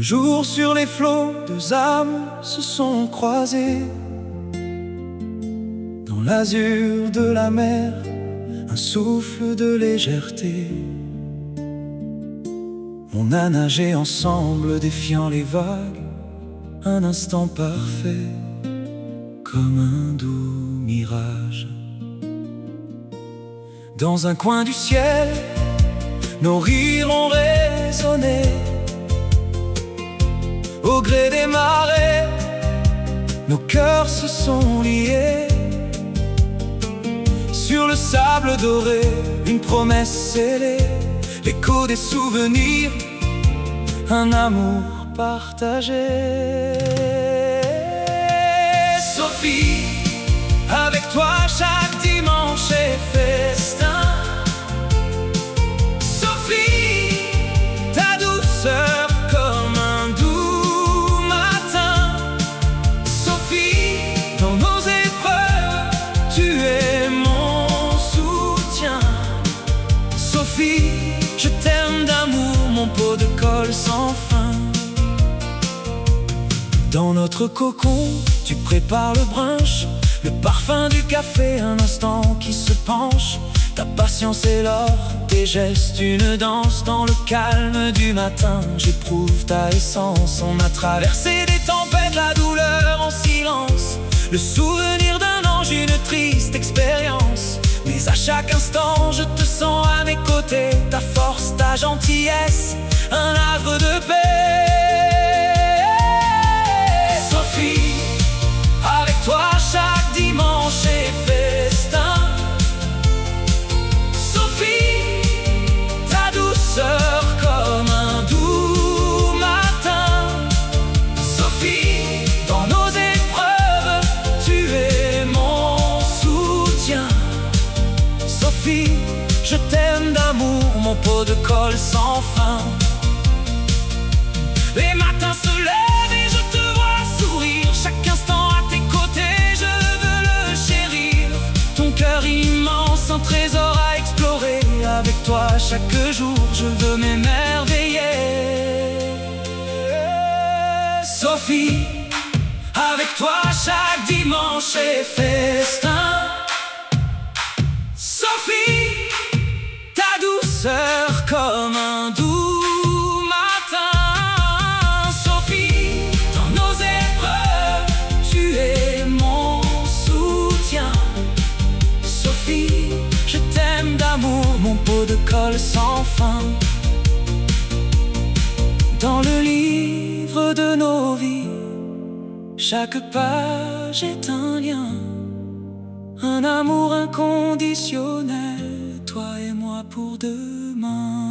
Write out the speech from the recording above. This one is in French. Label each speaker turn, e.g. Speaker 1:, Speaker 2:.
Speaker 1: jour sur les flots, deux âmes se sont croisées. Dans l'azur de la mer, un souffle de légèreté. On a nagé ensemble, défiant les vagues, un instant parfait, comme un doux mirage. Dans un coin du ciel, nos rires ont résonné. Au gré des marées, nos cœurs se sont liés. Sur le sable doré, une promesse scellée, l'écho des souvenirs, un amour partagé. Sophie, avec toi chaque dimanche est festin. Sophie, ta douceur comme un doux matin. Sophie, dans nos épreuves, tu es mon soutien. Sophie, je t'aime d'amour, mon pot de colle sans fin. Dans notre cocon, tu prépares le brunch, le parfum du café, un instant qui se penche. Ta patience est l'or, tes gestes une danse. Dans le calme du matin, j'éprouve ta essence. On a traversé des tempêtes, la douleur en silence. Le souvenir d'un ange, une triste expérience. Mais à chaque instant, je te sens à mes côtés. Ta force, ta gentillesse, un havre de paix. Sophie, avec toi chaque dimanche est festin. Sophie, ta douceur comme un doux matin. Sophie, dans nos épreuves, tu es mon soutien. Sophie, je t'aime d'amour, mon pot de colle sans fin. Les matins se lèvent et je te vois sourire. Chaque instant à tes côtés, je veux le chérir. Ton cœur immense, un trésor à explorer. Avec toi chaque jour, je veux m'émerveiller. Sophie, avec toi chaque dimanche est festin. Sophie, ta douceur comme un doux matin. Sophie, dans nos épreuves, tu es mon soutien. Sophie, je t'aime d'amour, mon pot de colle sans fin. Dans le livre de nos vies, chaque page est un lien, un amour inconditionnel, toi et moi pour demain.